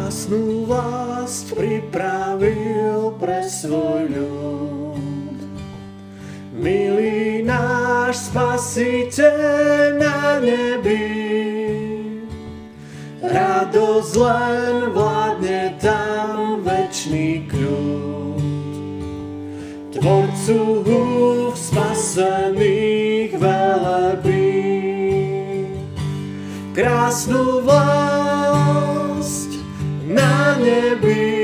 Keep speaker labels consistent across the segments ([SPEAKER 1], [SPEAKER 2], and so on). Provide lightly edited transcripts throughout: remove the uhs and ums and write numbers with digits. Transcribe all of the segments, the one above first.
[SPEAKER 1] krásnu vlast pripravil pre svoj ľud. Milý náš Spasiteľ na nebi, radosť len vládne tam večný kľud. Tvorcu spasených velebí, krásnu vlast na nebi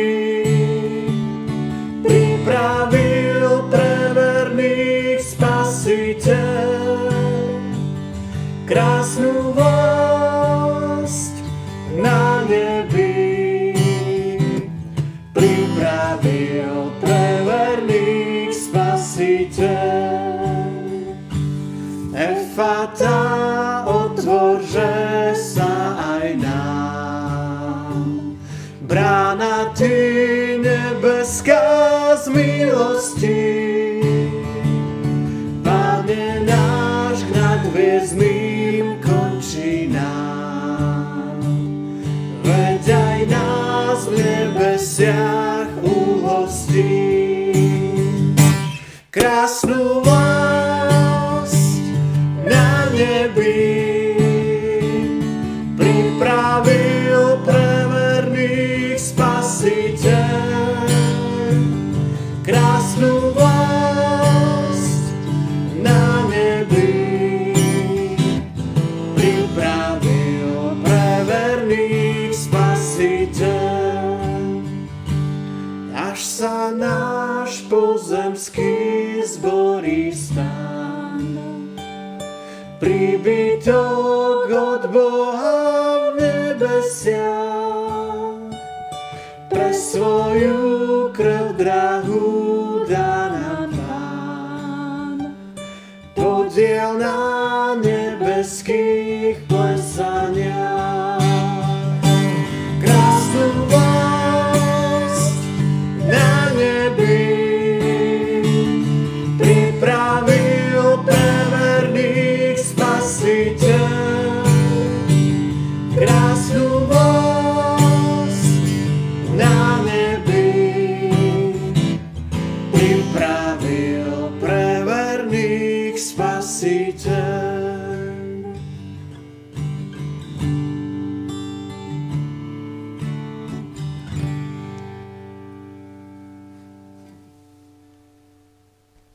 [SPEAKER 1] pripravil pre verných Spasiteľ. Krásnu vlast na nebi pripravil pre verných Spasiteľ. Efata, otvorže sa aj nám. Brána ty nebeská z milosti, Pane náš k nadviezdným končinám. Veď aj nás v nebesiach uhostí. Krásnu vlast na nebi pripravil pre verných Spasiteľ. Krásnu vlast na nebi pripravil pre verných Spasiteľ. Až sa náš pozemský zborí stan, príbytok od Boha v nebesiach, pre svoju krv drahú dá nám Pán. Podiel nám